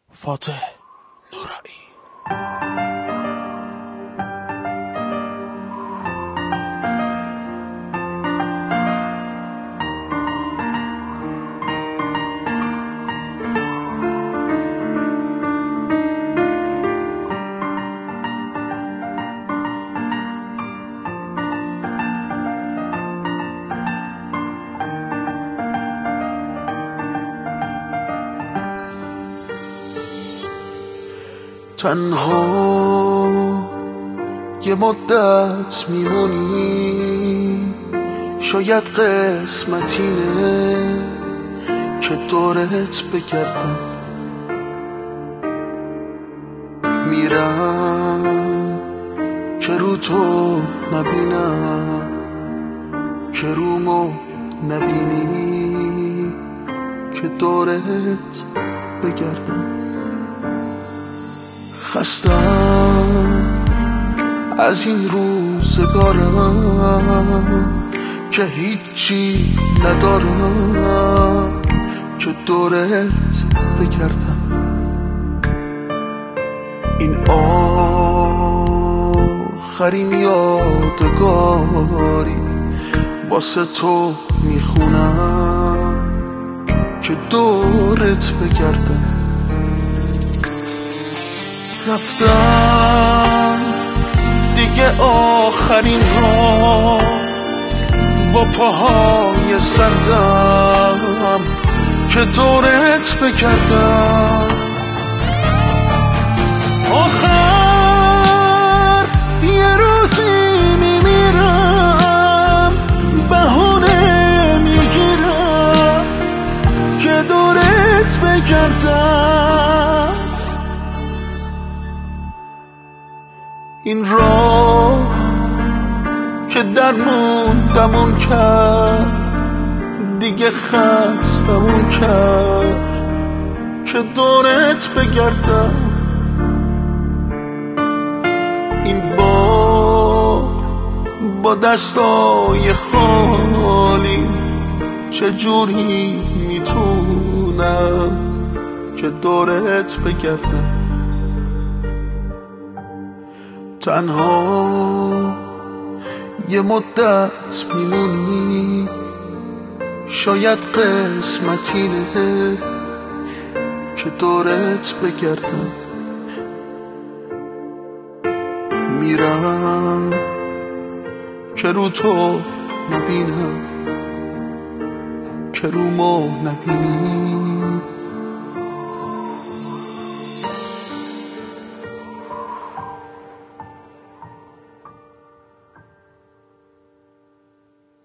فاتح نورانی. تنها یه مدت میمونی، شاید قسمتینه که دورت بگردم. میرم که رو تو نبینم، که رومو نبینی، که دورت بگردم. خستم از این روزگارم که هیچی ندارم که دورت بگردم. این آخرین یادگاری واسه تو میخونم که دورت بگردم. رفتم دیگه آخرین را با پاهای سردم که دورت بگردم. آخر یه روزی میمیرم، بهونه میگیرم که دورت بگردم. این راه که درموندمون کرد دیگه خستمون کرد که دورت بگردم. این با دستای خالی چجوری میتونم که دورت بگردم. تنها یه مدت میمونی، شاید قسمتینه که دورت بگردم. میرم که رو تو نبینم، که رومو نبینی،